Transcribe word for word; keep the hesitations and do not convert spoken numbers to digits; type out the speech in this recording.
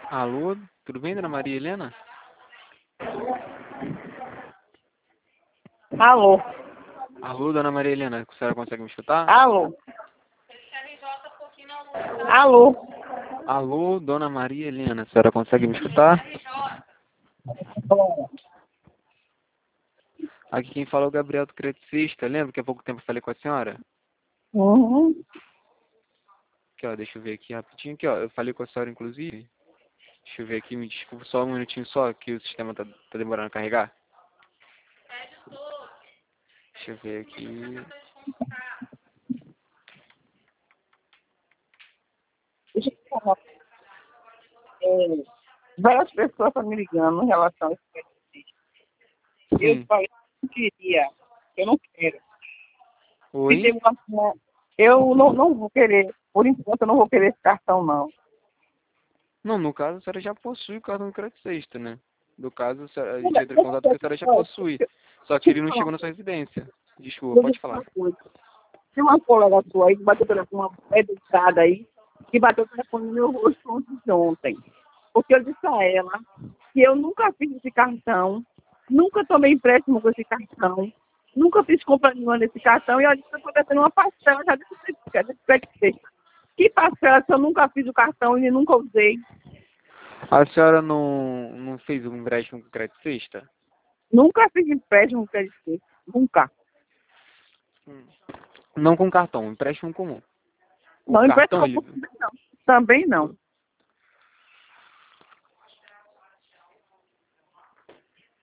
Alô, tudo bem, dona Maria Helena? Alô? Alô, dona Maria Helena, a senhora consegue me escutar? Alô? Alô? Alô, dona Maria Helena, a senhora consegue me escutar? Aqui quem fala é o Gabriel do Creticista, lembra que há pouco tempo eu falei com a senhora? Uhum. Aqui, ó, deixa eu ver aqui rapidinho, aqui, ó, eu falei com a senhora, inclusive. Deixa eu ver aqui, me desculpa só um minutinho só, que o sistema tá, tá demorando a carregar. Deixa eu ver aqui. Deixa eu te falar. É, várias pessoas estão me ligando em relação a esse exercício. Eu Sim. falei que não queria, eu não quero. Se tem Oi? uma, eu não, não vou querer, por enquanto eu não vou querer esse cartão, não. Não, no caso a senhora já possui o cartão do Creticista, né? No caso, a, senhora, a gente Deixa entra em contato porque a senhora já possui. Só que eu ele te não falar chegou uma na sua coisa. residência. Desculpa, Deixa eu pode te falar falar. uma coisa. Tem uma colega sua aí que bateu telefone, uma educada aí, que bateu o telefone no meu rosto antes de ontem. Porque eu disse a ela que eu nunca fiz esse cartão, nunca tomei empréstimo com esse cartão, nunca fiz compra nenhuma desse cartão, e ela disse que eu estou devendo uma parcela já desse desse- Que parcela se eu nunca fiz o cartão e nunca usei? A senhora não, não fez um empréstimo com o Creticista? Nunca fiz empréstimo com esse nunca. Não com cartão, um empréstimo comum. O Não, cartão, empréstimo ele... também não. Também não.